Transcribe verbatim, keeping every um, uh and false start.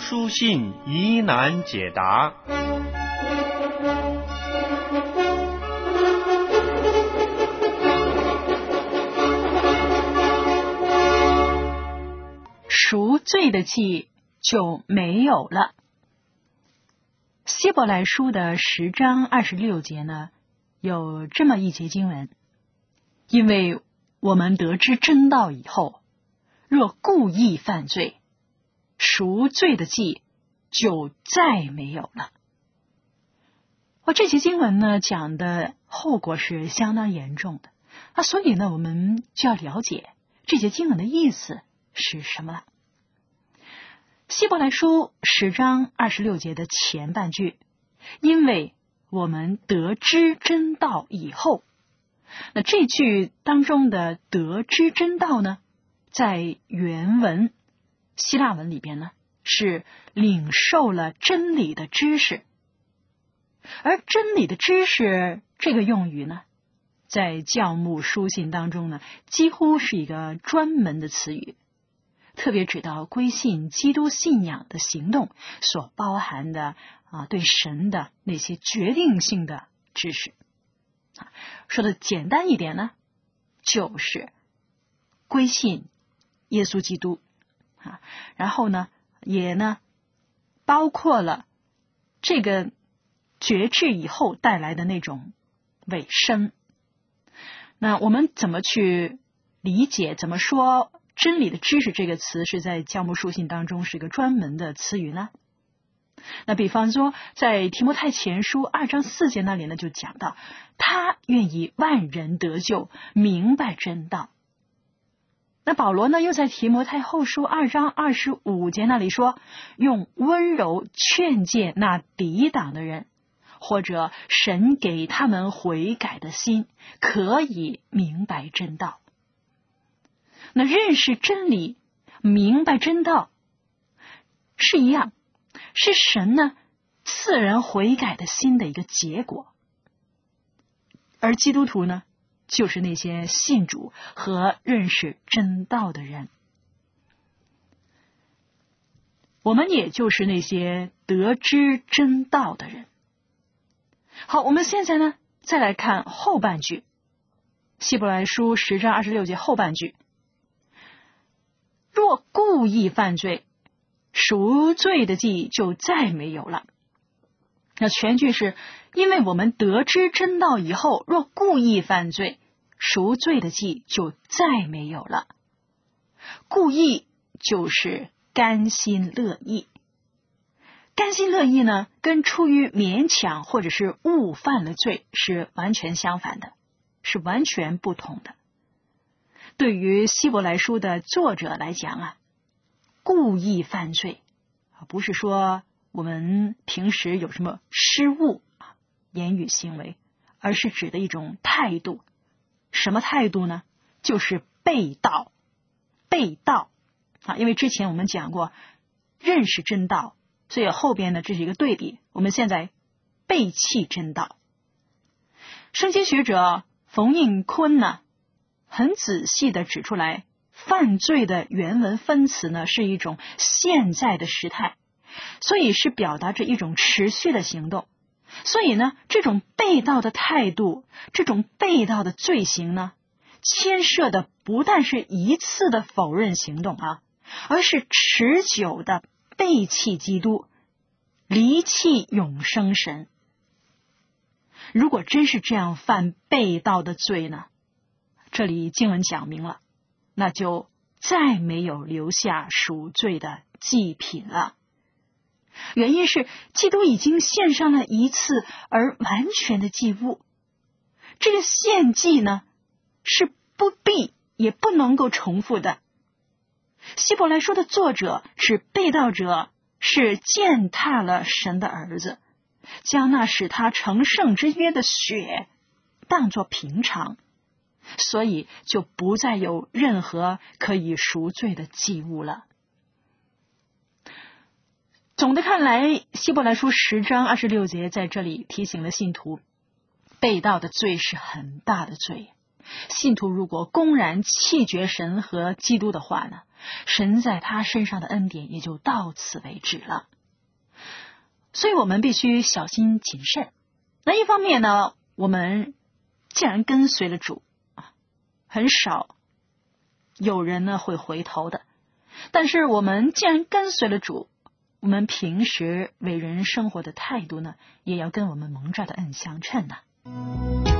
书信疑难解答。 赎罪的祭就没有了。希伯来书的十章二十六节呢，有这么一节经文：因为我们得知真道以后，若故意犯罪，赎罪的祭就再没有了。哦，这节经文呢，讲的后果是相当严重的啊，所以呢，我们就要了解这节经文的意思是什么了。希伯来书十章二十六节的前半句，因为我们得知真道以后，那这句当中的得知真道呢，在原文希腊文里边呢，是领受了真理的知识。而真理的知识这个用语呢，在教牧书信当中呢，几乎是一个专门的词语，特别指到归信基督信仰的行动所包含的啊对神的那些决定性的知识。啊，说的简单一点呢，就是归信耶稣基督啊，然后呢，也呢包括了这个决志以后带来的那种委身。那我们怎么去理解，怎么说真理的知识这个词是在教牧书信当中是一个专门的词语呢？那比方说在提摩太前书二章四节那里呢，就讲到他愿意万人得救，明白真道。那保罗呢，又在提摩太后书二章二十五节那里说，用温柔劝诫那抵挡的人，或者神给他们悔改的心，可以明白真道。那认识真理，明白真道是一样，是神呢赐人悔改的心的一个结果。而基督徒呢，就是那些信主和认识真道的人，我们也就是那些得知真道的人。好，我们现在呢再来看后半句，希伯来书十章二十六节后半句，若故意犯罪，赎罪的祭就再没有了。那全句是因为我们得知真道以后，若故意犯罪，赎罪的祭就再没有了。故意就是甘心乐意，甘心乐意呢，跟出于勉强或者是误犯了罪是完全相反的，是完全不同的。对于希伯来书的作者来讲啊，故意犯罪不是说我们平时有什么失误啊，言语行为，而是指的一种态度。什么态度呢？就是背道，背道啊！因为之前我们讲过认识真道，所以后边呢这是一个对比。我们现在背弃真道。圣经学者冯应坤呢，很仔细的指出来，犯罪的原文分词呢是一种现在的时态，所以是表达着一种持续的行动。所以呢，这种背道的态度，这种背道的罪行呢，牵涉的不但是一次的否认行动啊，而是持久的背弃基督，离弃永生神。如果真是这样犯背道的罪呢，这里经文讲明了，那就再没有留下赎罪的祭品了。原因是基督已经献上了一次而完全的祭物，这个献祭呢是不必也不能够重复的。希伯来书的作者是背道者，是践踏了神的儿子，将那使他成圣之约的血当作平常，所以就不再有任何可以赎罪的祭物了。总的看来，希伯来书十章二十六节在这里提醒了信徒，背道的罪是很大的罪， 信徒如果公然弃绝神和基督的话呢，神在他身上的恩典也就到此为止了。所以我们必须小心谨慎。那一方面呢，我们既然跟随了主，很少有人呢会回头的。但是我们既然跟随了主，我们平时为人生活的态度呢，也要跟我们蒙召的恩相称呢。